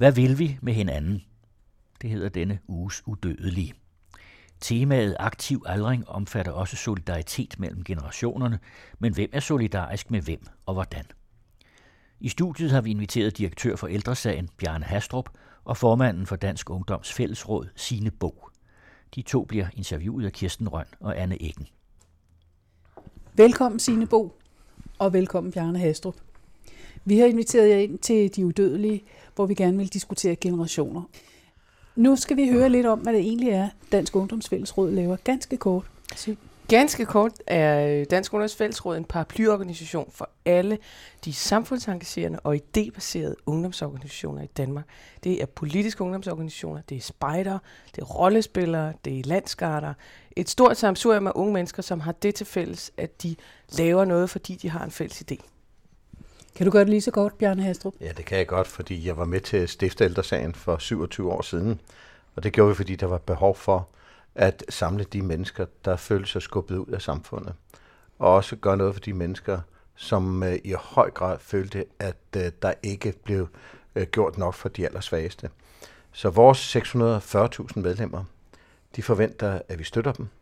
Hvad vil vi med hinanden? Det hedder denne uges udødelige. Temaet aktiv aldring omfatter også solidaritet mellem generationerne, men hvem er solidarisk med hvem og hvordan? I studiet har vi inviteret direktør for Ældresagen, Bjarne Hastrup, og formanden for Dansk Ungdoms Fællesråd, Signe Bo. De to bliver interviewet af Kirsten Røn og Anne Eggen. Velkommen Signe Bo, og velkommen Bjarne Hastrup. Vi har inviteret jer ind til De Udødelige, hvor vi gerne vil diskutere generationer. Nu skal vi høre lidt om, hvad det egentlig er, Dansk Ungdoms Fællesråd laver. Ganske kort. Ganske kort er Dansk Ungdoms Fællesråd en paraplyorganisation for alle de samfundsengagerende og idébaserede ungdomsorganisationer i Danmark. Det er politiske ungdomsorganisationer, det er spejdere, det er rollespillere, det er landsgarder. Et stort sammensurium af unge mennesker, som har det til fælles, at de laver noget, fordi de har en fælles idé. Kan du gøre det lige så godt, Bjarne Hastrup? Ja, det kan jeg godt, fordi jeg var med til at stifte Ældresagen for 27 år siden. Og det gjorde vi, fordi der var behov for at samle de mennesker, der følte sig skubbet ud af samfundet. Og også gøre noget for de mennesker, som i høj grad følte, at der ikke blev gjort nok for de allersvageste. Så vores 640.000 medlemmer, de forventer, at vi støtter dem,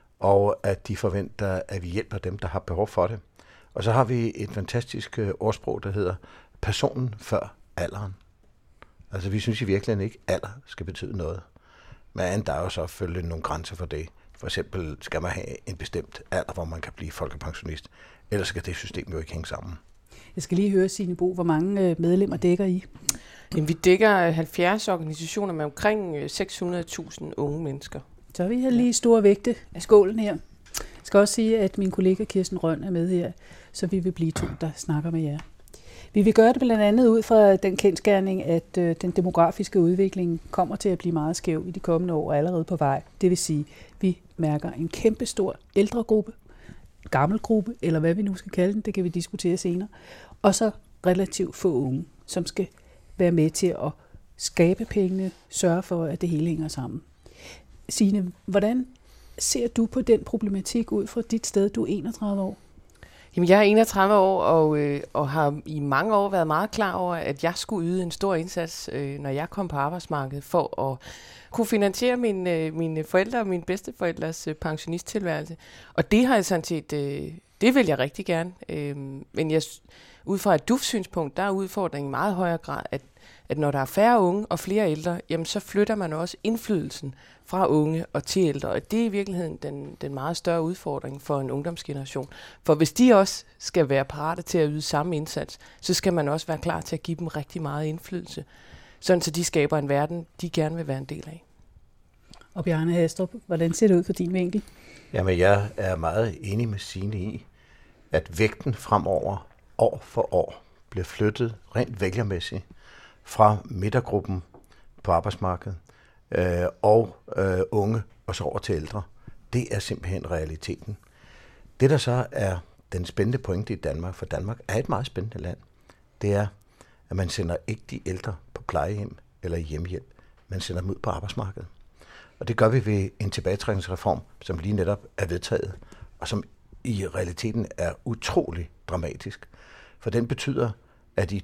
og at de forventer, at vi hjælper dem, der har behov for det. Og så har vi et fantastisk ordsprog, der hedder personen før alderen. Altså vi synes i virkeligheden ikke, at alder skal betyde noget. Men der er jo selvfølgelig nogle grænser for det. For eksempel skal man have en bestemt alder, hvor man kan blive folkepensionist. Ellers skal det system jo ikke hænge sammen. Jeg skal lige høre, Signe Bo, hvor mange medlemmer dækker I? Jamen, vi dækker 70 organisationer med omkring 600.000 unge mennesker. Så vi har lige store vægte i skålen her. Jeg skal også sige, at min kollega Kirsten Røn er med her, så vi vil blive to, der snakker med jer. Vi vil gøre det blandt andet ud fra den kendsgerning, at den demografiske udvikling kommer til at blive meget skæv i de kommende år og allerede på vej. Det vil sige, at vi mærker en kæmpestor ældregruppe, gammelgruppe, eller hvad vi nu skal kalde den, det kan vi diskutere senere, og så relativt få unge, som skal være med til at skabe pengene, sørge for, at det hele hænger sammen. Signe, hvordan ser du på den problematik ud fra dit sted? Du er 31 år. Jamen, jeg er 31 år og har i mange år været meget klar over, at jeg skulle yde en stor indsats, når jeg kom på arbejdsmarkedet, for at kunne finansiere mine forældre og mine bedsteforældres pensionisttilværelse. Og det har jeg sådan set, det vil jeg rigtig gerne. Men ud fra et DUF-synspunkt, der er udfordringen i meget højere grad, at når der er færre unge og flere ældre, jamen så flytter man også indflydelsen fra unge og til ældre. Og det er i virkeligheden den meget større udfordring for en ungdomsgeneration. For hvis de også skal være parate til at yde samme indsats, så skal man også være klar til at give dem rigtig meget indflydelse. Sådan så de skaber en verden, de gerne vil være en del af. Og Bjarne Hastrup, hvordan ser det ud for din vinkel? Jamen, jeg er meget enig med Signe i, at vægten fremover år for år bliver flyttet rent vælgermæssigt fra midtergruppen på arbejdsmarkedet og unge og så over til ældre. Det er simpelthen realiteten. Det, der så er den spændende pointe i Danmark, for Danmark er et meget spændende land, det er, at man sender ikke de ældre på plejehjem eller i hjemmehjælp. Man sender dem ud på arbejdsmarkedet. Og det gør vi ved en tilbagetrækningsreform, som lige netop er vedtaget, og som i realiteten er utrolig dramatisk. For den betyder, at i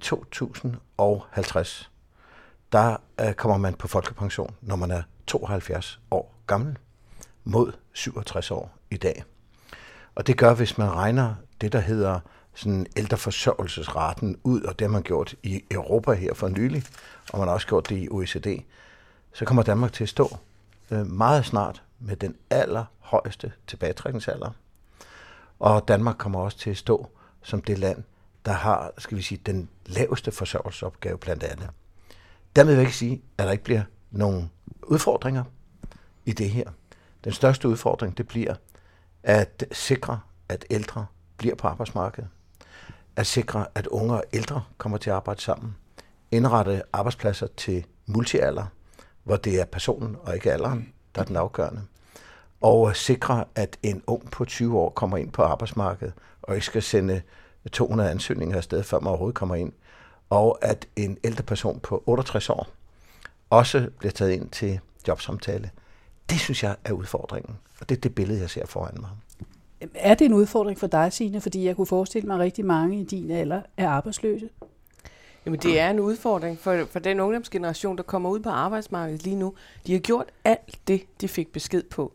2050, der kommer man på folkepension, når man er 72 år gammel, mod 67 år i dag. Og det gør, hvis man regner det, der hedder sådan ældreforsørgelsesraten ud, og det har man gjort i Europa her for nylig, og man har også gjort det i OECD, så kommer Danmark til at stå meget snart med den allerhøjeste tilbagetrækningsalder. Og Danmark kommer også til at stå som det land, der har, skal vi sige, den laveste forsørgelsesopgave blandt andet. Dermed vil jeg ikke sige, at der ikke bliver nogle udfordringer i det her. Den største udfordring, det bliver at sikre, at ældre bliver på arbejdsmarkedet. At sikre, at unge og ældre kommer til at arbejde sammen. Indrette arbejdspladser til multialder, hvor det er personen og ikke alderen, der er den afgørende. Og sikre, at en ung på 20 år kommer ind på arbejdsmarkedet, og ikke skal sende 200 ansøgninger afsted, før man overhovedet kommer ind. Og at en ældre person på 68 år også bliver taget ind til jobsamtale. Det synes jeg er udfordringen, og det er det billede, jeg ser foran mig. Er det en udfordring for dig, Signe? Fordi jeg kunne forestille mig, at rigtig mange i din alder er arbejdsløse. Jamen det er en udfordring for den ungdomsgeneration, der kommer ud på arbejdsmarkedet lige nu. De har gjort alt det, de fik besked på.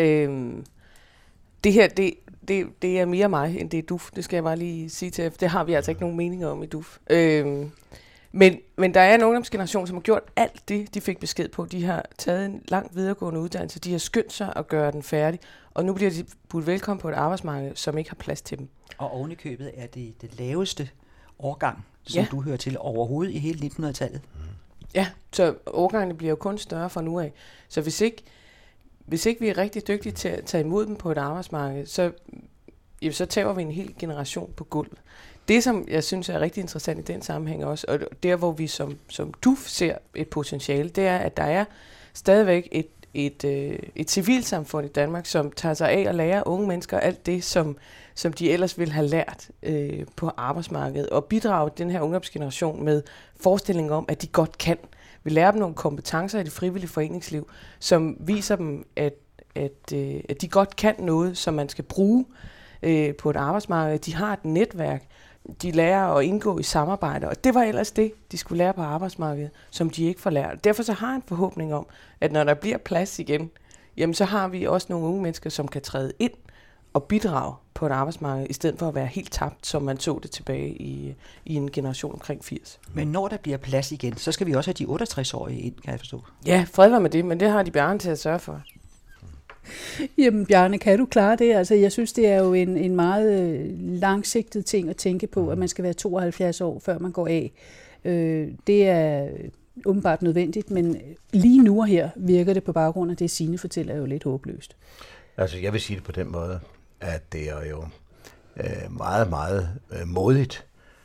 Det her, det er mere mig, end det er DUF. Det skal jeg bare lige sige til jer. Det har vi altså ikke nogen meninger om i DUF. Men der er en ungdomsgeneration, som har gjort alt det, de fik besked på. De har taget en lang videregående uddannelse. De har skyndt sig at gøre den færdig. Og nu bliver de budt velkommen på et arbejdsmarked, som ikke har plads til dem. Og oven i købet er det laveste årgang, som du hører til overhovedet i hele 1900-tallet. Ja, så årgangene bliver jo kun større fra nu af. Så hvis ikke vi er rigtig dygtige til at tage imod dem på et arbejdsmarked, så tager vi en hel generation på gulvet. Det, som jeg synes er rigtig interessant i den sammenhæng også, og der hvor vi som DUF ser et potentiale, det er, at der er stadigvæk et civilsamfund i Danmark, som tager sig af at lære unge mennesker alt det, som de ellers ville have lært på arbejdsmarkedet, og bidrage den her ungdomsgeneration med forestillingen om, at de godt kan. Vi lærer dem nogle kompetencer i det frivillige foreningsliv, som viser dem, at de godt kan noget, som man skal bruge på et arbejdsmarked. De har et netværk, de lærer at indgå i samarbejde, og det var ellers det, de skulle lære på arbejdsmarkedet, som de ikke får lært. Derfor så har jeg en forhåbning om, at når der bliver plads igen, jamen så har vi også nogle unge mennesker, som kan træde ind og bidrage på et arbejdsmarked, i stedet for at være helt tabt, som man så det tilbage i en generation omkring 80. Men når der bliver plads igen, så skal vi også have de 68-årige ind, kan jeg forstå. Ja, fred var med det, men det har de Bjarne til at sørge for. Jamen Bjarne, kan du klare det? Altså, jeg synes, det er jo en meget langsigtet ting at tænke på, at man skal være 72 år, før man går af. Det er åbenbart nødvendigt, men lige nu og her virker det på baggrund af det, Signe fortæller, jo lidt håbløst. Altså, jeg vil sige det på den måde, at det er jo meget, meget modigt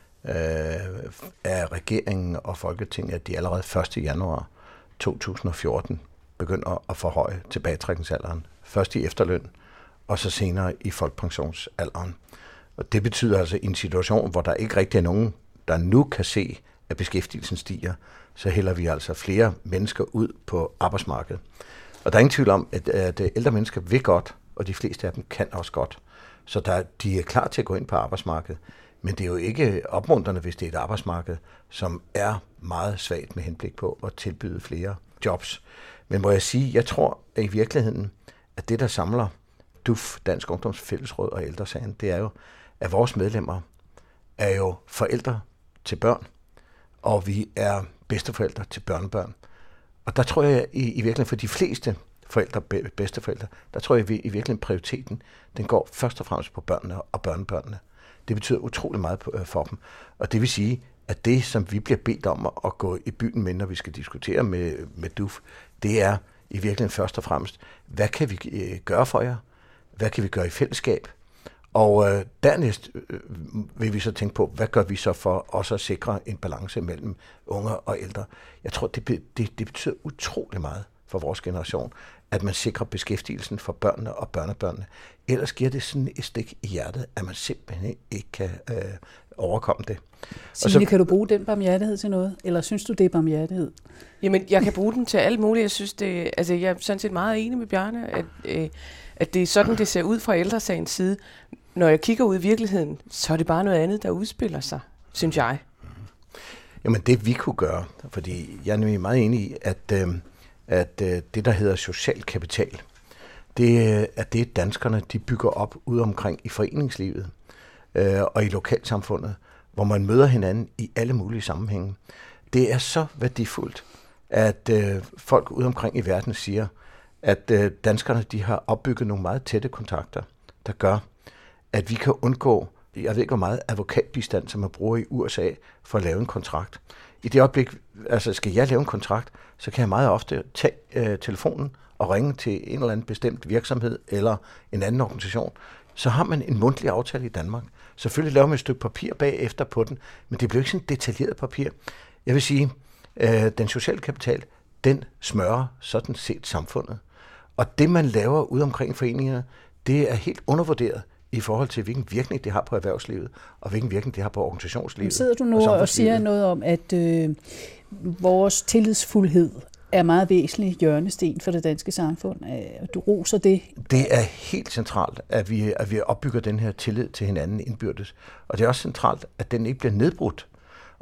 af regeringen og Folketinget, at de allerede 1. januar 2014 begynder at forhøje tilbagetrækningsalderen. Først i efterløn, og så senere i folkepensionsalderen. Og det betyder altså, i en situation, hvor der ikke rigtig er nogen, der nu kan se, at beskæftigelsen stiger, så hælder vi altså flere mennesker ud på arbejdsmarkedet. Og der er ingen tvivl om, at ældre mennesker vil godt, og de fleste af dem kan også godt. Så de er klar til at gå ind på arbejdsmarkedet. Men det er jo ikke opmuntrende, hvis det er et arbejdsmarked, som er meget svagt med henblik på at tilbyde flere jobs. Men må jeg sige, jeg tror at i virkeligheden, at det, der samler DUF, Dansk Ungdoms Fællesråd og Ældresagen, det er jo, at vores medlemmer er jo forældre til børn, og vi er bedsteforældre til børnebørn. Og der tror jeg i virkeligheden, for de fleste forældre, bedsteforældre, der tror jeg i virkeligheden prioriteten, den går først og fremmest på børnene og børnebørnene. Det betyder utrolig meget for dem. Og det vil sige, at det, som vi bliver bedt om at gå i byen med, når vi skal diskutere med DUF, det er i virkeligheden først og fremmest, hvad kan vi gøre for jer? Hvad kan vi gøre i fællesskab? Og dernæst vil vi så tænke på, hvad gør vi så for også at sikre en balance mellem unge og ældre? Jeg tror, det betyder utrolig meget for vores generation, at man sikrer beskæftigelsen for børnene og børnebørnene. Ellers giver det sådan et stik i hjertet, at man simpelthen ikke kan overkomme det. Signe, kan du bruge den barmhjertighed til noget? Eller synes du, det er barmhjertighed? Jamen, jeg kan bruge den til alt muligt. Jeg synes, jeg er sådan set meget enig med Bjarne, at det er sådan, det ser ud fra Ældresagens side. Når jeg kigger ud i virkeligheden, så er det bare noget andet, der udspiller sig, synes jeg. Jamen, det vi kunne gøre, fordi jeg er nemlig meget enig i, at det, der hedder social kapital, det er det, danskerne de bygger op ude omkring i foreningslivet og i lokalsamfundet, hvor man møder hinanden i alle mulige sammenhænge. Det er så værdifuldt, at folk ude omkring i verden siger, at danskerne de har opbygget nogle meget tætte kontakter, der gør, at vi kan undgå, jeg ved ikke hvor meget advokatbistand, som man bruger i USA for at lave en kontrakt. I det øjeblik, altså skal jeg lave en kontrakt, så kan jeg meget ofte tage telefonen og ringe til en eller anden bestemt virksomhed eller en anden organisation. Så har man en mundtlig aftale i Danmark. Selvfølgelig laver man et stykke papir bagefter på den, men det bliver ikke sådan detaljeret papir. Jeg vil sige, den sociale kapital, den smører sådan set samfundet. Og det, man laver ude omkring foreningerne, det er helt undervurderet i forhold til, hvilken virkning det har på erhvervslivet, og hvilken virkning det har på organisationslivet. Sidder du nu og siger noget om, at vores tillidsfuldhed er meget væsentlig hjørnesten for det danske samfund? Du roser det? Det er helt centralt, at vi opbygger den her tillid til hinanden indbyrdes. Og det er også centralt, at den ikke bliver nedbrudt.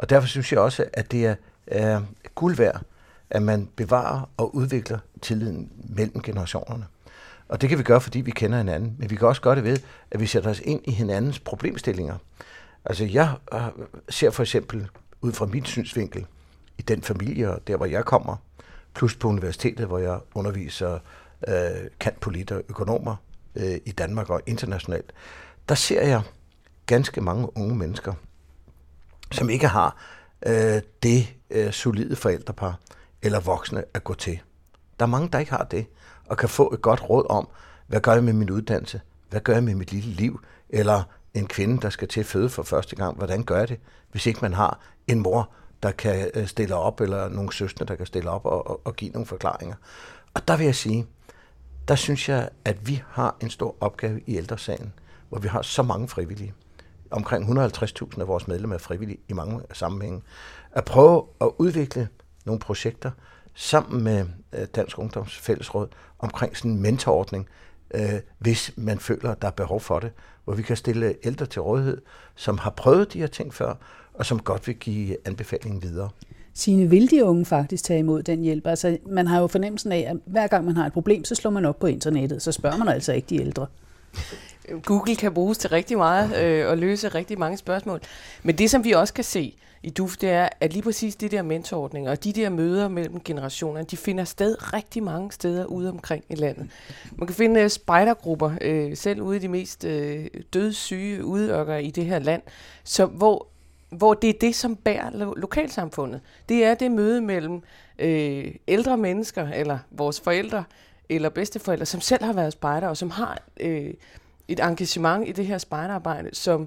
Og derfor synes jeg også, at det er guld værd, at man bevarer og udvikler tilliden mellem generationerne. Og det kan vi gøre, fordi vi kender hinanden, men vi kan også gøre det ved, at vi sætter os ind i hinandens problemstillinger. Altså jeg ser for eksempel, ud fra min synsvinkel, i den familie, der hvor jeg kommer, plus på universitetet, hvor jeg underviser cand.polit. og økonomer i Danmark og internationalt, der ser jeg ganske mange unge mennesker, som ikke har det solide forældrepar eller voksne at gå til. Der er mange, der ikke har det, og kan få et godt råd om, hvad gør jeg med min uddannelse? Hvad gør jeg med mit lille liv? Eller en kvinde, der skal til at føde for første gang, hvordan gør jeg det, hvis ikke man har en mor, der kan stille op, eller nogle søstre, der kan stille op og give nogle forklaringer. Og der vil jeg sige, der synes jeg, at vi har en stor opgave i Ældresagen, hvor vi har så mange frivillige. Omkring 150.000 af vores medlemmer er frivillige i mange sammenhænge. At prøve at udvikle nogle projekter sammen med Dansk Ungdoms Fællesråd omkring sådan en mentorordning, hvis man føler, at der er behov for det, hvor vi kan stille ældre til rådighed, som har prøvet de her ting før, og som godt vil give anbefalingen videre. Signe, vil de unge faktisk tage imod den hjælp? Altså, man har jo fornemmelsen af, at hver gang man har et problem, så slår man op på internettet, så spørger man altså ikke de ældre. Google kan bruges til rigtig meget og løse rigtig mange spørgsmål. Men det, som vi også kan se i DUF, det er, at lige præcis de der mentorordninger og de der møder mellem generationerne, de finder sted rigtig mange steder ude omkring i landet. Man kan finde spejdergrupper, selv ude i de mest dødssyge udørker i det her land, så hvor det er det, som bærer lokalsamfundet. Det er det møde mellem ældre mennesker, eller vores forældre, eller bedsteforældre, som selv har været spejder, og som har et engagement i det her spejderarbejde, som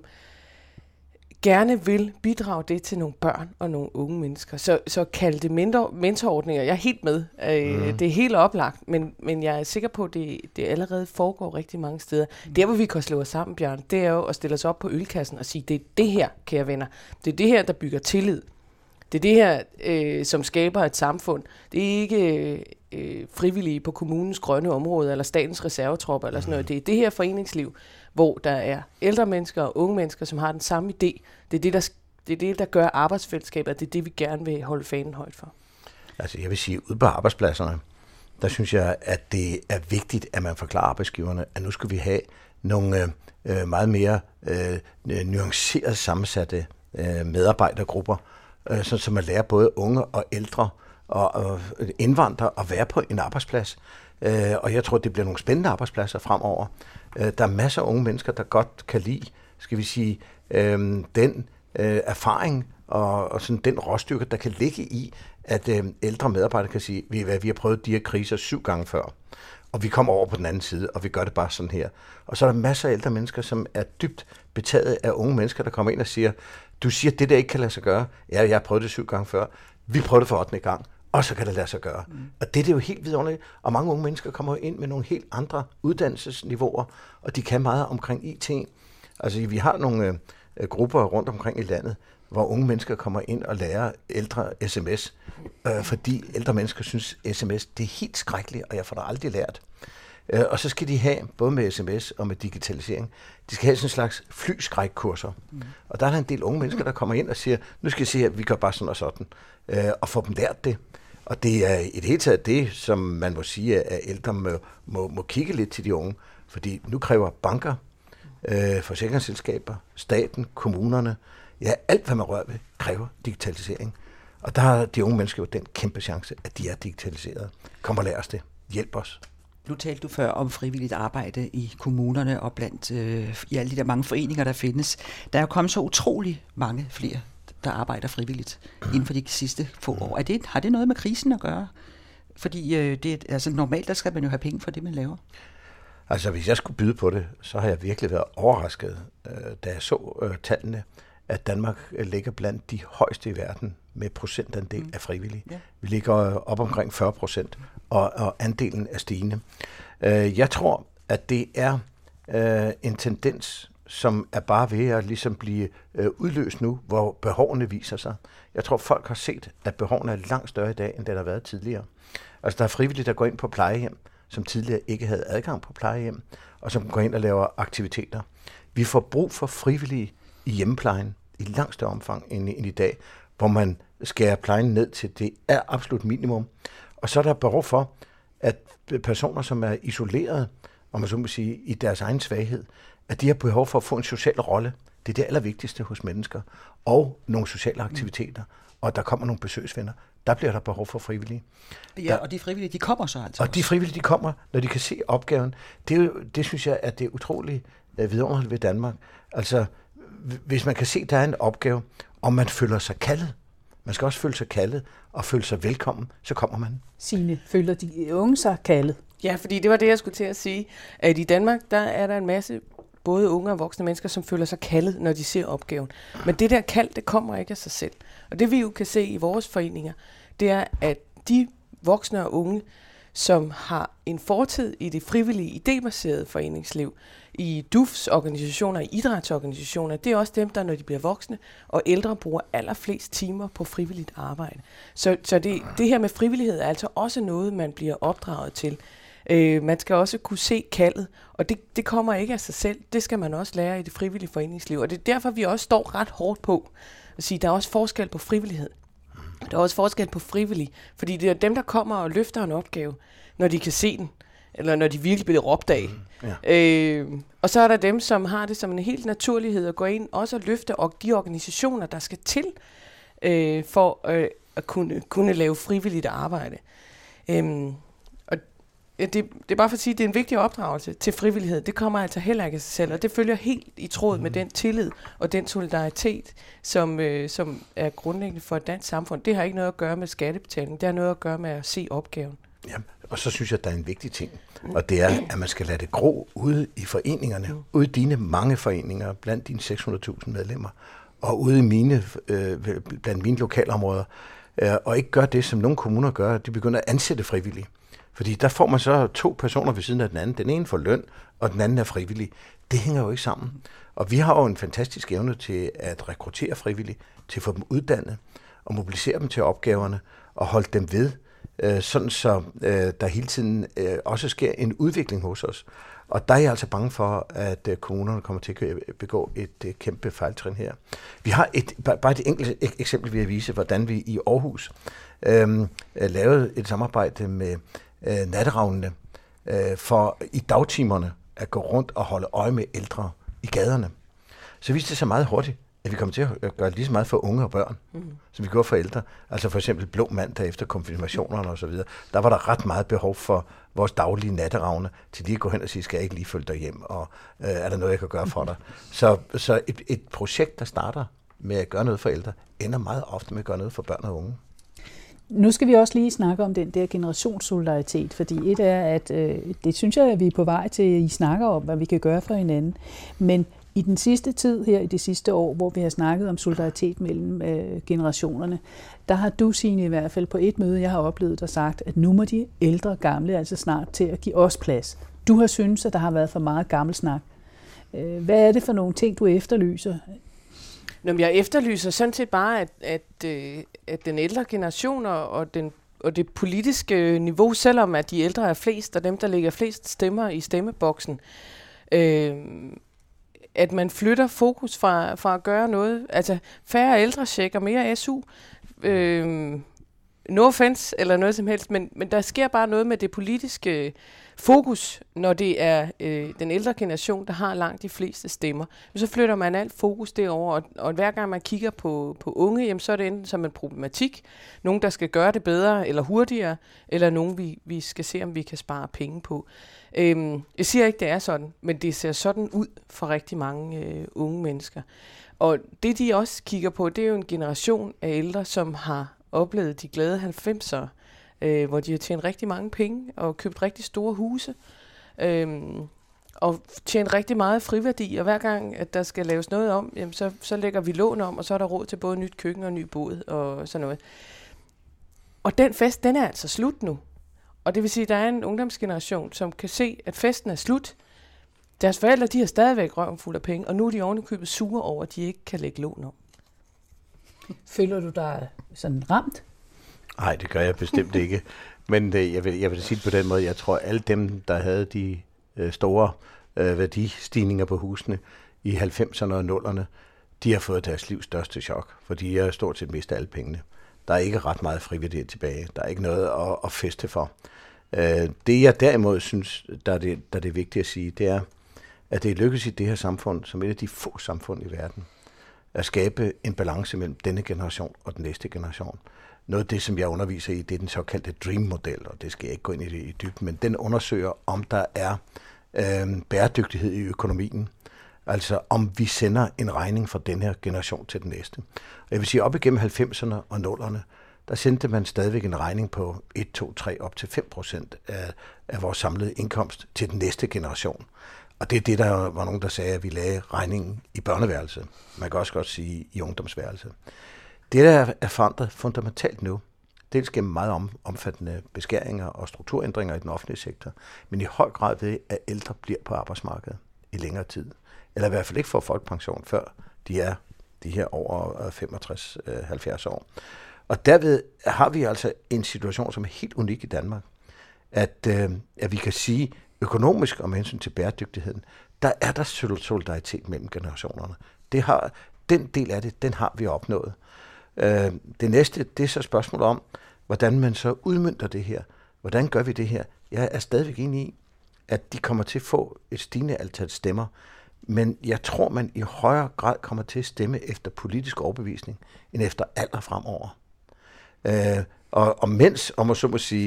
gerne vil bidrage det til nogle børn og nogle unge mennesker. Så kald det mentorordninger. Jeg er helt med. Det er helt oplagt, men jeg er sikker på, at det allerede foregår rigtig mange steder. Der, hvor vi kan slå os sammen, Bjørn, det er jo at stille os op på ølkassen og sige, det er det her, kære venner. Det er det her, der bygger tillid. Det er det her, som skaber et samfund. Det er ikke frivillige på kommunens grønne område, eller statens reservetropper, eller sådan noget. Det er det her foreningsliv, hvor der er ældre mennesker og unge mennesker, som har den samme idé. Det er det, der gør arbejdsfællesskabet, og det er det, vi gerne vil holde fanen højt for. Altså jeg vil sige, ude på arbejdspladserne, der synes jeg, at det er vigtigt, at man forklarer arbejdsgiverne, at nu skal vi have nogle meget mere nuanceret sammensatte medarbejdergrupper, så man lærer både unge og ældre og indvandrere at være på en arbejdsplads. Og jeg tror, det bliver nogle spændende arbejdspladser fremover. Der er masser af unge mennesker, der godt kan lide, skal vi sige, den erfaring og sådan den råstyrke, der kan ligge i, at ældre medarbejdere kan sige, vi har prøvet de her kriser 7 gange før, og vi kommer over på den anden side, og vi gør det bare sådan her. Og så er der masser af ældre mennesker, som er dybt betaget af unge mennesker, der kommer ind og siger, du siger, at det der ikke kan lade sig gøre. Ja, jeg har prøvet det 7 gange før. Vi prøvede det for 8. gang, og så kan det lade sig gøre. Og det er jo helt vidunderligt. Og mange unge mennesker kommer ind med nogle helt andre uddannelsesniveauer, og de kan meget omkring IT. Altså, vi har nogle grupper rundt omkring i landet, hvor unge mennesker kommer ind og lærer ældre sms, fordi ældre mennesker synes, sms det er helt skrækkeligt, og jeg får det aldrig lært. Og så skal de have, både med sms og med digitalisering, de skal have sådan en slags flyskrækkurser. Og der er en del unge mennesker, der kommer ind og siger, nu skal I se her, vi gør bare sådan og sådan, og få dem lært det. Og det er i det hele taget det, som man må sige, at ældre må kigge lidt til de unge, fordi nu kræver banker, forsikringsselskaber, staten, kommunerne, ja, alt hvad man rører ved, kræver digitalisering. Og der har de unge mennesker jo den kæmpe chance, at de er digitaliseret. Kom og lær os det. Hjælp os. Nu talte du før om frivilligt arbejde i kommunerne og blandt i alle de der mange foreninger, der findes. Der er jo kommet så utrolig mange flere, der arbejder frivilligt inden for de sidste få år. Har det noget med krisen at gøre? Fordi normalt der skal man jo have penge for det, man laver. Altså hvis jeg skulle byde på det, så har jeg virkelig været overrasket, da jeg så tallene, at Danmark ligger blandt de højeste i verden med procentandel af frivillige. Ja. Vi ligger op omkring 40%, og andelen er stigende. Jeg tror, at det er en tendens, som er bare ved at ligesom blive udløst nu, hvor behovene viser sig. Jeg tror, folk har set, at behovene er langt større i dag, end det har været tidligere. Altså der er frivillige, der går ind på plejehjem, som tidligere ikke havde adgang på plejehjem, og som går ind og laver aktiviteter. Vi får brug for frivillige i hjemmeplejen i langt større omfang end i dag, hvor man skærer plejen ned til det er absolut minimum. Og så er der behov for, at personer, som er isoleret, om man så må sige, i deres egen svaghed, at de har behov for at få en social rolle. Det er det allervigtigste hos mennesker. Og nogle sociale aktiviteter. Og der kommer nogle besøgsvenner. Der bliver der behov for frivillige. Ja, og de frivillige, de kommer så altså. Og de frivillige, de kommer, når de kan se opgaven. Det synes jeg, at det er utroligt vidunderligt ved Danmark. Altså, hvis man kan se, at der er en opgave, og man føler sig kaldet, man skal også føle sig kaldet og føle sig velkommen, så kommer man. Signe, føler de unge sig kaldet? Ja, fordi det var det, jeg skulle til at sige. At i Danmark, der er der en masse både unge og voksne mennesker, som føler sig kaldet, når de ser opgaven. Men det der kald, det kommer ikke af sig selv. Og det vi jo kan se i vores foreninger, det er, at de voksne og unge, som har en fortid i det frivillige, idébaserede foreningsliv, i DUFs organisationer, i idrætsorganisationer, det er også dem, der, når de bliver voksne og ældre, bruger allerflest timer på frivilligt arbejde. Så det her med frivillighed er altså også noget, man bliver opdraget til. Man skal også kunne se kaldet, og det kommer ikke af sig selv. Det skal man også lære i det frivillige foreningsliv, og det er derfor, vi også står ret hårdt på at sige, der er også forskel på frivillighed. Der er også forskel på frivillig, fordi det er dem, der kommer og løfter en opgave, når de kan se den, eller når de virkelig bliver råbt af. Ja. Og så er der dem, som har det som en helt naturlighed at gå ind også og løfte de organisationer, der skal til for at kunne lave frivilligt arbejde. Og det er bare for at sige, at det er en vigtig opdragelse til frivillighed. Det kommer altså heller ikke af sig selv, og det følger helt i tråd med den tillid og den solidaritet, som er grundlæggende for et dansk samfund. Det har ikke noget at gøre med skattebetaling, det har noget at gøre med at se opgaven. Ja, og så synes jeg, at der er en vigtig ting, og det er, at man skal lade det gro ude i foreningerne, ude i dine mange foreninger, blandt dine 600.000 medlemmer, og ude i blandt mine lokalområder, og ikke gøre det, som nogle kommuner gør, at de begynder at ansætte frivillige. Fordi der får man så 2 personer ved siden af den anden. Den ene får løn, og den anden er frivillig. Det hænger jo ikke sammen. Og vi har jo en fantastisk evne til at rekruttere frivillige, til at få dem uddannet, og mobilisere dem til opgaverne, og holde dem ved, sådan så der hele tiden også sker en udvikling hos os. Og der er jeg altså bange for, at kommunerne kommer til at begå et kæmpe fejltrin her. Vi har bare et enkelt eksempel, vil jeg vise, hvordan vi i Aarhus lavede et samarbejde med natteravnene for i dagtimerne at gå rundt og holde øje med ældre i gaderne. Så viste det sig meget hurtigt, at vi kommer til at gøre lige så meget for unge og børn, som vi gjorde for ældre. Altså for eksempel blå mandag efter konfirmationerne og så videre. Der var der ret meget behov for vores daglige natteravne til lige at gå hen og sige, skal jeg ikke lige følge dig hjem, og er der noget, jeg kan gøre for dig? Så et projekt, der starter med at gøre noget for ældre, ender meget ofte med at gøre noget for børn og unge. Nu skal vi også lige snakke om den der generationssolidaritet, fordi et er, at det synes jeg, at vi er på vej til, at I snakker om, hvad vi kan gøre for hinanden. Men i den sidste tid her, i det sidste år, hvor vi har snakket om solidaritet mellem generationerne, der har du, Signe, i hvert fald på et møde, jeg har oplevet dig sagt, at nu må de ældre og gamle altså snart til at give os plads. Du har syntes, at der har været for meget gammelsnak. Hvad er det for nogle ting, du efterlyser? Jeg efterlyser sådan set bare, at den ældre generation og det politiske niveau, selvom at de ældre er flest, og dem, der lægger flest stemmer i stemmeboksen, at man flytter fokus fra at gøre noget. Altså færre ældrecheck og mere SU. No offense eller noget som helst, men der sker bare noget med det politiske fokus, når det er den ældre generation, der har langt de fleste stemmer. Så flytter man alt fokus derover, og hver gang man kigger på unge, jamen, så er det enten som en problematik, nogen der skal gøre det bedre eller hurtigere, eller nogen vi skal se, om vi kan spare penge på. Jeg siger ikke, det er sådan, men det ser sådan ud for rigtig mange unge mennesker. Og det de også kigger på, det er jo en generation af ældre, som har oplevet de glade 90'ere, hvor de har tjent rigtig mange penge og købt rigtig store huse, og tjent rigtig meget friværdi, og hver gang, at der skal laves noget om, jamen så lægger vi lån om, og så er der råd til både nyt køkken og ny båd og sådan noget. Og den fest, den er altså slut nu. Og det vil sige, at der er en ungdomsgeneration, som kan se, at festen er slut. Deres forældre, de har stadigvæk røven fuld af penge, og nu er de ovenikøbet sure over, at de ikke kan lægge lån om. Føler du dig sådan ramt? Nej, det gør jeg bestemt ikke. Men jeg vil sige det på den måde, jeg tror, alle dem, der havde de store værdistigninger på husene i 90'erne og 0'erne, de har fået deres livs største chok, for de har stort set mistet alle pengene. Der er ikke ret meget frivillighed tilbage. Der er ikke noget at feste for. Det jeg derimod synes, der er det vigtige at sige, det er, at det lykkes i det her samfund, som et af de få samfund i verden, at skabe en balance mellem denne generation og den næste generation. Noget af det, som jeg underviser i, det er den såkaldte Dream-model, og det skal jeg ikke gå ind i dybden, men den undersøger, om der er bæredygtighed i økonomien. Altså om vi sender en regning fra den her generation til den næste. Og jeg vil sige, op igennem 90'erne og 0'erne, der sendte man stadigvæk en regning på 1, 2, 3, op til 5% af vores samlede indkomst til den næste generation. Og det er det, der var nogen, der sagde, at vi lagde regningen i børneværelset. Man kan også godt sige i ungdomsværelset. Det, der er forandret fundamentalt nu, dels gennem meget omfattende beskæringer og strukturændringer i den offentlige sektor, men i høj grad ved, at ældre bliver på arbejdsmarkedet i længere tid. Eller i hvert fald ikke får folkepension, før de er de her over 65-70 år. Og derved har vi altså en situation, som er helt unik i Danmark, at vi kan sige, økonomisk og med hensyn til bæredygtigheden, der er der solidaritet mellem generationerne. Den del af det, den har vi opnået. Det næste, det er så spørgsmål om, hvordan man så udmønter det her. Hvordan gør vi det her? Jeg er stadigvæk enig i, at de kommer til at få et stigende antal stemmer, men jeg tror, man i højere grad kommer til at stemme efter politisk overbevisning, end efter alder fremover. Og mens, om man så må sige,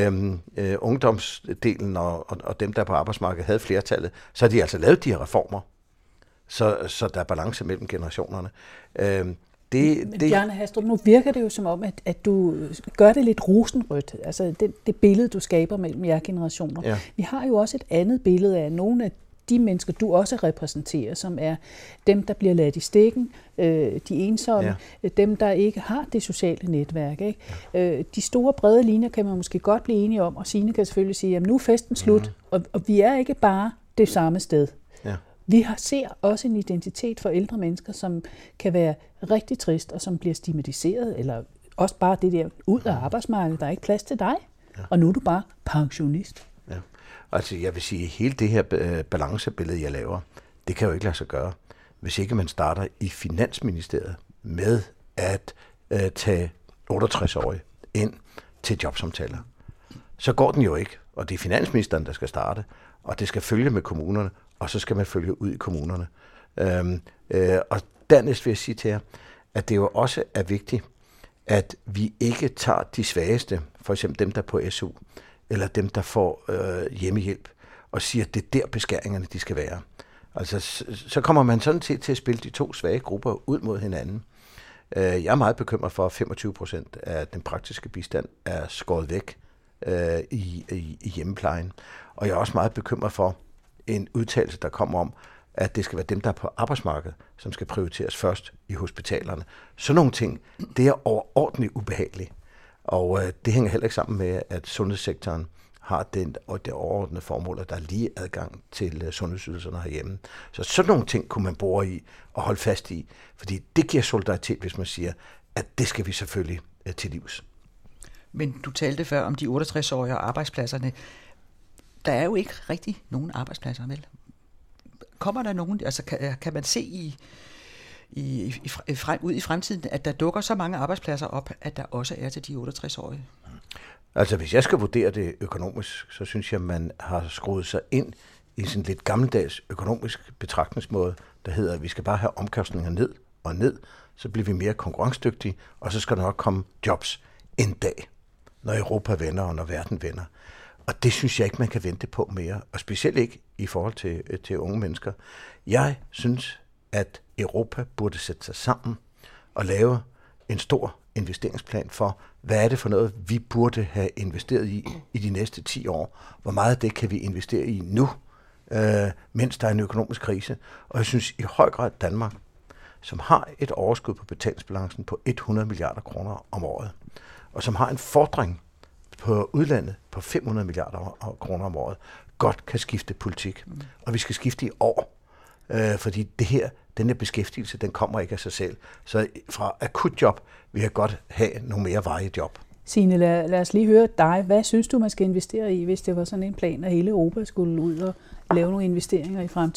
ungdomsdelen og dem, der på arbejdsmarkedet havde flertallet, så har de altså lavet de her reformer, så der er balance mellem generationerne. Men Bjarne Hastrup, nu virker det jo som om, at du gør det lidt rosenrødt, altså det billede, du skaber mellem jer generationer. Ja. Vi har jo også et andet billede af nogle af de mennesker, du også repræsenterer, som er dem, der bliver ladt i stikken, de ensomme, dem, der ikke har det sociale netværk. Ikke? Ja. De store, brede linjer kan man måske godt blive enige om, og Signe kan selvfølgelig sige, at nu er festen slut, og vi er ikke bare det samme sted. Ja. Vi ser også en identitet for ældre mennesker, som kan være rigtig trist, og som bliver stigmatiseret, eller også bare det der ud af arbejdsmarkedet, der er ikke plads til dig, og nu er du bare pensionist. Ja. Altså jeg vil sige, at hele det her balancebillede, jeg laver, det kan jo ikke lade sig gøre, hvis ikke man starter i Finansministeriet med at tage 68-årige ind til jobsamtaler. Så går den jo ikke, og det er finansministeren, der skal starte, og det skal følge med kommunerne, og så skal man følge ud i kommunerne. Og dernæst vil jeg sige til jer, at det jo også er vigtigt, at vi ikke tager de svageste, for eksempel dem, der er på SU, eller dem, der får hjemmehjælp, og siger, at det er der beskæringerne, de skal være. Altså, så kommer man sådan set til at spille de to svage grupper ud mod hinanden. Jeg er meget bekymret for, at 25% af den praktiske bistand er skåret væk i hjemmeplejen. Og jeg er også meget bekymret for en udtalelse, der kommer om, at det skal være dem, der er på arbejdsmarkedet, som skal prioriteres først i hospitalerne. Så nogle ting, det er overordentligt ubehageligt. Og det hænger heller ikke sammen med, at sundhedssektoren har det overordnede formål, at der er lige adgang til sundhedsydelserne herhjemme. Så sådan nogle ting kunne man bore i og holde fast i, fordi det giver solidaritet, hvis man siger, at det skal vi selvfølgelig til livs. Men du talte før om de 68-årige og arbejdspladserne. Der er jo ikke rigtig nogen arbejdspladser, vel? Kommer der nogen, altså kan man se ud i fremtiden, at der dukker så mange arbejdspladser op, at der også er til de 68-årige? Altså hvis jeg skal vurdere det økonomisk, så synes jeg, man har skruet sig ind i sådan lidt gammeldags økonomisk betragtningsmåde, der hedder, at vi skal bare have omkostninger ned og ned, så bliver vi mere konkurrencedygtige, og så skal der nok komme jobs en dag, når Europa vender og når verden vender. Og det synes jeg ikke, man kan vente på mere, og specielt ikke i forhold til unge mennesker. Jeg synes, at Europa burde sætte sig sammen og lave en stor investeringsplan for, hvad er det for noget, vi burde have investeret i de næste 10 år. Hvor meget af det kan vi investere i nu, mens der er en økonomisk krise. Og jeg synes i høj grad Danmark, som har et overskud på betalingsbalancen på 100 milliarder kroner om året, og som har en fordring på udlandet på 500 milliarder kroner om året, godt kan skifte politik. Og vi skal skifte i år, fordi den her beskæftigelse, den kommer ikke af sig selv. Så fra akutjob vil jeg godt have nogle mere varige job. Signe, lad os lige høre dig. Hvad synes du, man skal investere i, hvis det var sådan en plan, at hele Europa skulle ud og lave nogle investeringer i fremtiden?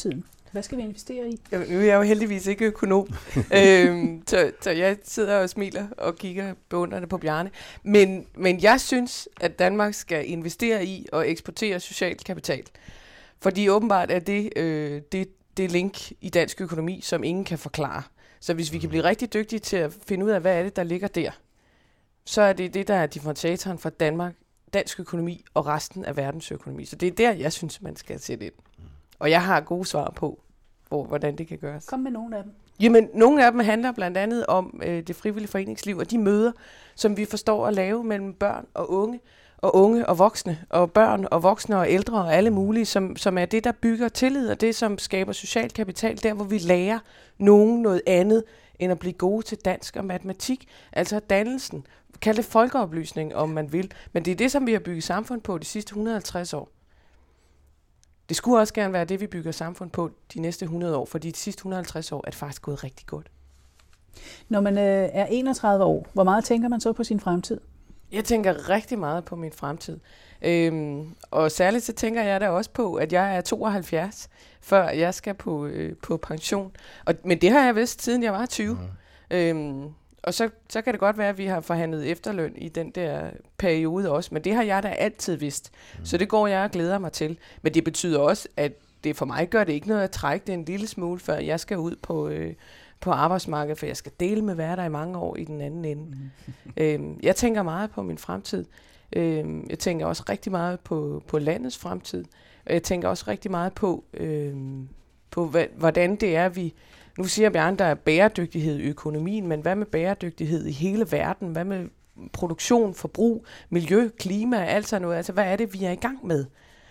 Hvad skal vi investere i? Nu er jeg jo heldigvis ikke økonom, så jeg sidder og smiler og kigger beundrende på Bjarne. Men jeg synes, at Danmark skal investere i og eksportere social kapital. Fordi åbenbart er det link i dansk økonomi, som ingen kan forklare. Så hvis vi kan blive rigtig dygtige til at finde ud af, hvad er det, der ligger der, så er det det, der er differentiatoren for Danmark, dansk økonomi og resten af verdens økonomi. Så det er der, jeg synes, man skal sætte ind. Og jeg har gode svar på, hvordan det kan gøres. Kom med nogle af dem. Jamen, nogle af dem handler blandt andet om det frivillige foreningsliv og de møder, som vi forstår at lave mellem børn og unge og voksne, og børn og voksne og ældre og alle mulige, som er det, der bygger tillid, og det, som skaber social kapital, der hvor vi lærer nogen noget andet, end at blive gode til dansk og matematik. Altså dannelsen. Kald det folkeoplysning, om man vil. Men det er det, som vi har bygget samfund på de sidste 150 år. Det skulle også gerne være det, vi bygger samfund på de næste 100 år, fordi de sidste 150 år er det faktisk gået rigtig godt. Når man er 31 år, hvor meget tænker man så på sin fremtid? Jeg tænker rigtig meget på min fremtid. Og særligt så tænker jeg da også på, at jeg er 72, før jeg skal på pension. Men det har jeg vidst, siden jeg var 20. Og så kan det godt være, at vi har forhandlet efterløn i den der periode også, men det har jeg da altid vidst. Så det går jeg og glæder mig til. Men det betyder også, at det for mig gør det ikke noget at trække det en lille smule, før jeg skal ud på arbejdsmarkedet, for jeg skal dele med hvad der i mange år i den anden ende. Jeg tænker meget på min fremtid. Jeg tænker også rigtig meget på landets fremtid. Og jeg tænker også rigtig meget på hvordan det er, vi... Nu siger Bjarne, der er bæredygtighed i økonomien, men hvad med bæredygtighed i hele verden? Hvad med produktion, forbrug, miljø, klima, alt sådan noget? Altså, hvad er det, vi er i gang med?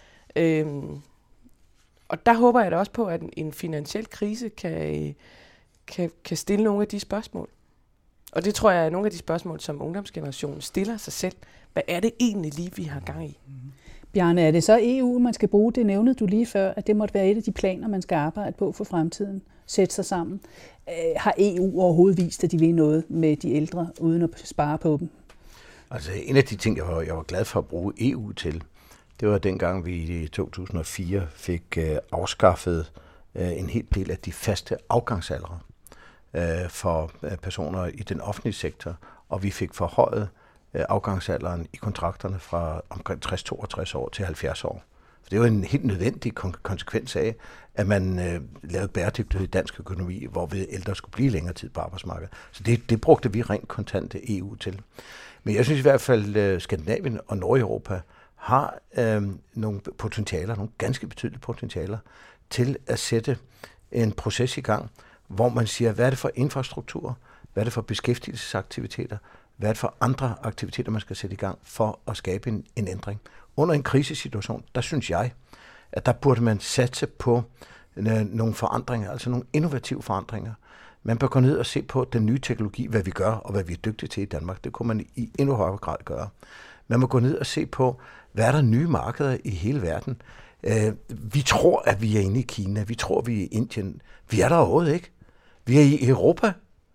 Og der håber jeg da også på, at en finansiel krise kan stille nogle af de spørgsmål. Og det tror jeg er nogle af de spørgsmål, som ungdomsgenerationen stiller sig selv. Hvad er det egentlig lige, vi har gang i? Bjarne, er det så EU, man skal bruge? Det nævnede du lige før, at det måtte være et af de planer, man skal arbejde på for fremtiden. Sætte sig sammen. Har EU overhovedet vist, at de vil noget med de ældre, uden at spare på dem? Altså en af de ting, jeg var glad for at bruge EU til, det var dengang vi i 2004 fik afskaffet en hel del af de faste afgangsaldre for personer i den offentlige sektor, og vi fik forhøjet afgangsalderen i kontrakterne fra omkring 60-62 år til 70 år. For det var en helt nødvendig konsekvens af, at man lavede bæredygtighed i dansk økonomi, hvor vi ældre skulle blive længere tid på arbejdsmarkedet. Så det brugte vi rent kontant EU til. Men jeg synes i hvert fald, Skandinavien og Nordeuropa har nogle potentialer, nogle ganske betydelige potentialer, til at sætte en proces i gang, hvor man siger, hvad er det for infrastruktur, hvad er det for beskæftigelsesaktiviteter, hvad er det for andre aktiviteter, man skal sætte i gang for at skabe en ændring. Under en krisesituation, der synes jeg, at der burde man satse på nogle forandringer, altså nogle innovative forandringer. Man bør gå ned og se på den nye teknologi, hvad vi gør og hvad vi er dygtige til i Danmark. Det kunne man i endnu højere grad gøre. Man må gå ned og se på, hvad er der nye markeder i hele verden. Vi tror, at vi er inde i Kina. Vi tror, vi er i Indien. Vi er der overhovedet ikke. Vi er i Europa.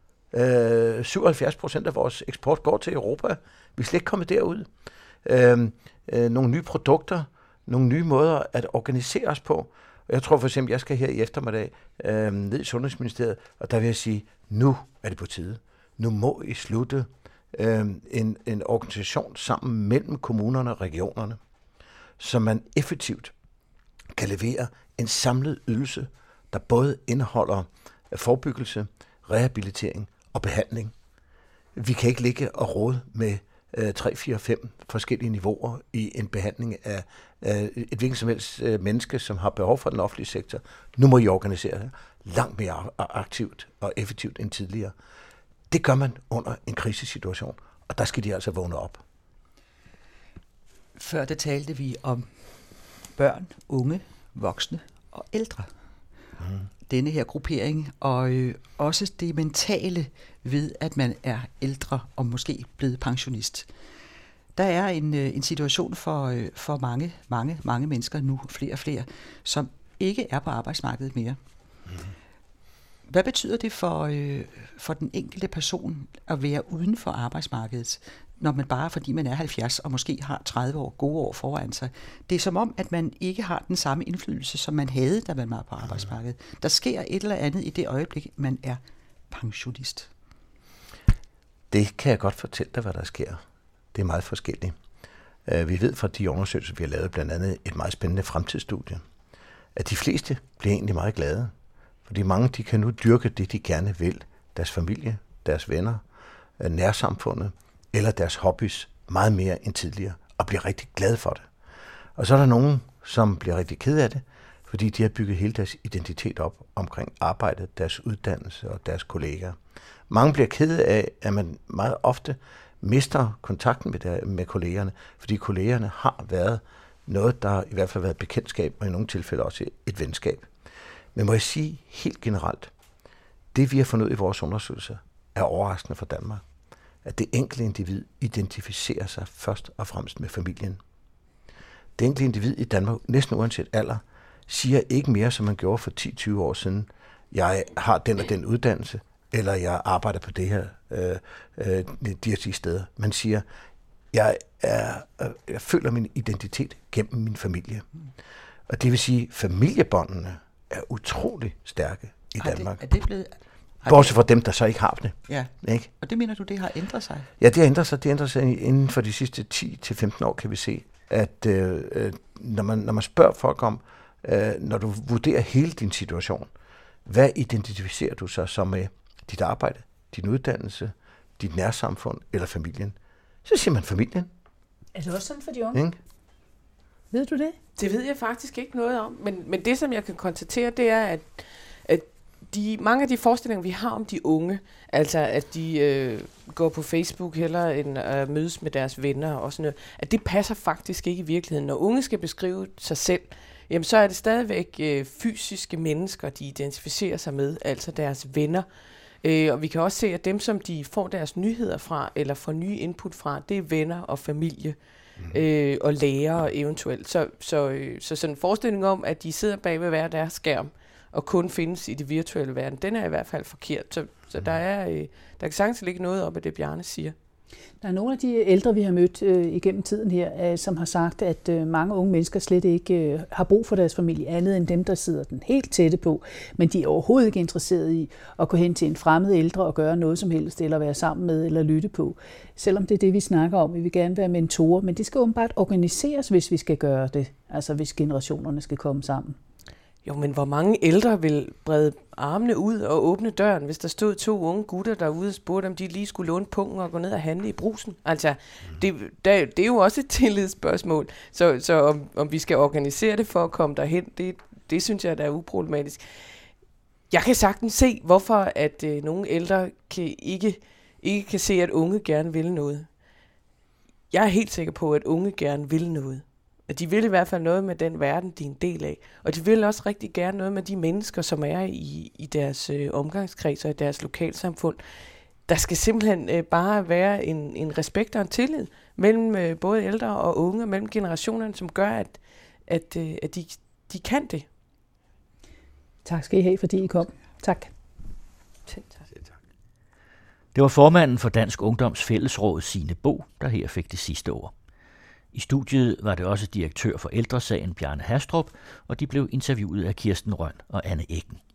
77% af vores eksport går til Europa. Vi er slet ikke kommet derud. Nogle nye produkter, nogle nye måder at organisere os på. Jeg tror for eksempel, jeg skal her i eftermiddag ned i Sundhedsministeriet, og der vil jeg sige, nu er det på tide. Nu må I slutte en organisation sammen mellem kommunerne og regionerne, så man effektivt kan levere en samlet ydelse, der både indeholder forebyggelse, rehabilitering og behandling. Vi kan ikke ligge og rode med 3, 4, 5 forskellige niveauer i en behandling af et hvilket som helst menneske, som har behov for den offentlige sektor. Nu må I organisere det langt mere aktivt og effektivt end tidligere. Det gør man under en krisesituation, og der skal de altså vågne op. Før det talte vi om børn, unge, voksne og ældre. Denne her gruppering, og også det mentale ved, at man er ældre og måske blevet pensionist. Der er en situation for mange mennesker nu, flere og flere, som ikke er på arbejdsmarkedet mere. Hvad betyder det for den enkelte person at være uden for arbejdsmarkedet, når man bare, fordi man er 70 og måske har 30 år, gode år foran sig? Det er som om, at man ikke har den samme indflydelse, som man havde, da man var på arbejdsmarkedet. Der sker et eller andet i det øjeblik, man er pensionist. Det kan jeg godt fortælle dig, hvad der sker. Det er meget forskelligt. Vi ved fra de undersøgelser, vi har lavet, blandt andet et meget spændende fremtidsstudie, at de fleste bliver egentlig meget glade. Fordi mange de kan nu dyrke det, de gerne vil. Deres familie, deres venner, nærsamfundet eller deres hobbies meget mere end tidligere, og bliver rigtig glade for det. Og så er der nogen, som bliver rigtig ked af det, fordi de har bygget hele deres identitet op omkring arbejdet, deres uddannelse og deres kollegaer. Mange bliver ked af, at man meget ofte mister kontakten med kollegerne, fordi kollegerne har været noget, der i hvert fald har været bekendtskab, og i nogle tilfælde også et venskab. Men må jeg sige helt generelt, det vi har fundet ud i vores undersøgelser, er overraskende for Danmark. At det enkelte individ identificerer sig først og fremmest med familien. Det enkelte individ i Danmark, næsten uanset alder, siger ikke mere, som man gjorde for 10-20 år siden. Jeg har den og den uddannelse, eller jeg arbejder på det her, de steder. Man siger, jeg føler min identitet gennem min familie. Og det vil sige, at familiebåndene er utrolig stærke i Danmark. Er det blevet... Bortset fra dem, der så ikke har det. Ja, ikke? Og det mener du, det har ændret sig? Ja, det har ændret sig. Det ændrer sig inden for de sidste 10-15 år, kan vi se, at når man spørger folk om, når du vurderer hele din situation, hvad identificerer du så med dit arbejde, din uddannelse, dit nærsamfund eller familien? Så siger man familien. Er det også sådan for de unge? Ikke? Ved du det? Det ved jeg faktisk ikke noget om, men det, som jeg kan konstatere, det er, at mange af de forestillinger, vi har om de unge, altså at de går på Facebook hellere end at mødes med deres venner og sådan noget, at det passer faktisk ikke i virkeligheden. Når unge skal beskrive sig selv, jamen så er det stadigvæk fysiske mennesker, de identificerer sig med, altså deres venner. Og vi kan også se, at dem, som de får deres nyheder fra, eller får nye input fra, det er venner og familie. Og lærere eventuelt. Så sådan en forestilling om, at de sidder bag ved hver deres skærm, og kun findes i det virtuelle verden, den er i hvert fald forkert. Så der kan sagtens ligge noget op af det, Bjarne siger. Der er nogle af de ældre, vi har mødt igennem tiden her, som har sagt, at mange unge mennesker slet ikke har brug for deres familie andet end dem, der sidder den helt tætte på, men de er overhovedet ikke interesserede i at gå hen til en fremmed ældre og gøre noget som helst, eller være sammen med, eller lytte på. Selvom det er det, vi snakker om, vi vil gerne være mentorer, men det skal åbenbart organiseres, hvis vi skal gøre det, altså hvis generationerne skal komme sammen. Jo, men hvor mange ældre vil brede armene ud og åbne døren, hvis der stod 2 unge gutter derude og spurgte, om de lige skulle låne pungen og gå ned og handle i Brugsen? Altså, det er jo også et tillidsspørgsmål. Så om vi skal organisere det for at komme derhen, det synes jeg, der er uproblematisk. Jeg kan sagtens se, hvorfor at nogle ældre ikke kan se, at unge gerne vil noget. Jeg er helt sikker på, at unge gerne vil noget. At de vil i hvert fald noget med den verden, de er en del af. Og de vil også rigtig gerne noget med de mennesker, som er i deres omgangskreds og i deres lokalsamfund. Der skal simpelthen bare være en respekt og en tillid mellem både ældre og unge, mellem generationerne, som gør, at de kan det. Tak skal I have, fordi I kom. Tak. Det var formanden for Dansk Ungdoms Fællesråd, Signe Bo, der her fik det sidste ord. I studiet var det også direktør for Ældresagen, Bjarne Hastrup, og de blev interviewet af Kirsten Rønn og Anne Eggen.